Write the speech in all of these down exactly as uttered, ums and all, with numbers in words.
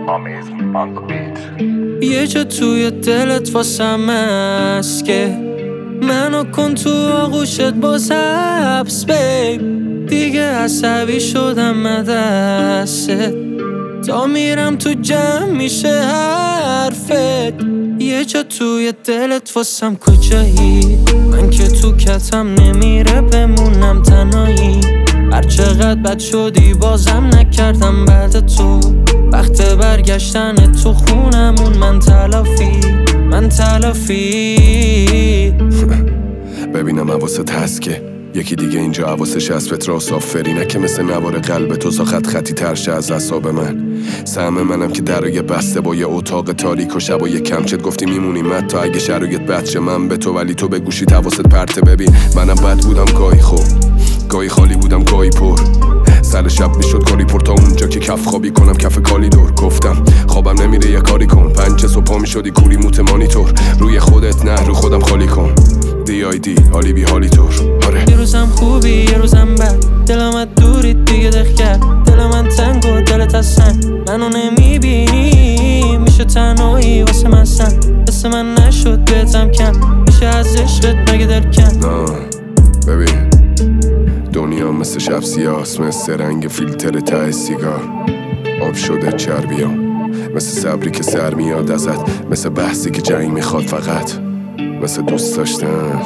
Amazing on the beat. یه جا توی دلت واسم هست که منو کن تو آغوشت باز حبس بیب. دیگه عصبی شدم من دستت تا میرم تو جمع میشه حرفت. یه جا توی دلت واسم کجایی؟ من که تو کتم نمیره بمونم تنهایی. هر چقدر بد شدی بازم نکردم بعد تو. وقت برگشتن تو خونمون من تلافی من تلافی ببینم حواست هست که یکی دیگه اینجا حواسش هست پترا سافری نه که مثل نوار قلب تو ساخت خطی ترشه از اعصاب من. سهم منم که درای بسته با یه اتاق تاریک و شبای کمچت گفتی میمونیم حتی اگه شرایط بد شه من به تو ولی تو به گوشی حواست پرته. ببین منم بد بودم گاهی خوب گاهی خالی بودم گاهی پر سر شب میشد کاری پر تا اونجا که کف خوابی کنم کف کالی دور. گفتم خوابم نمیره یه کاری کن پنج صبح پا میشدی کوری موت مانیتور روی خودت نه رو خودم خالی کن دی آی دی حالی بی حالی طور. آره یه روزم خوبی یه روزم بد دلم دوری دیگه دخ کرد دل من تنگ و دلت هستن منو نمیبینی میشه تنهایی واسه من سن قصه من نشد بهتم کم میشه از عشقت مگه دل کن. نه ببین دنیا مثل شب سیاست مثل رنگ فیلتر ته سیگار آب شده چربیام مثل صبری که سر میاد ازت مثل بحثی که جنگ میخواد فقط مثل دوست داشتن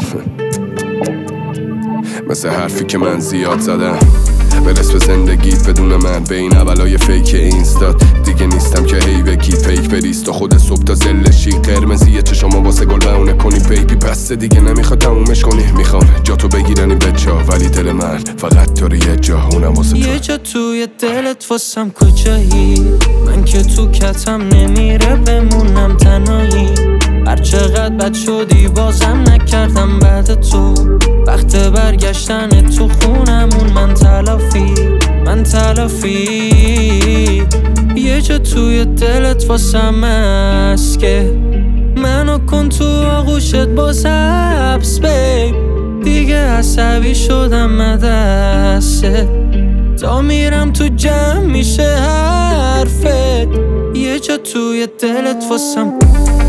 مثل حرفی که من زیاد زدم برس به زندگیت بدون من به این اولای فیک اینستاد دیگه نیستم که هی بگی فیک بریست تا خود صبح تا زلشی قرمزیه چشما واسه گل بهونه کنی بیبی بسته دیگه نمیخواد تمومش کنی میخوان جا تو بگیرن این بچه ولی دل من فقط داره یه جا اونم واسه تو. یه جا توی دلت واسم کجایی؟ من که تو کتم نمیره بمونم تنهایی. هر چقدر بد شدی بازم نکردم بعد تو. وقت برگشتن تو خونمون من تلافی من تلافی. یه جا توی دلت واسم هست که منو کن تو آغوشت باز حبس بیب. دیگه عصبی شدم من دستت تا میرم تو جمع میشه حرفت. یه جا توی دلت واسم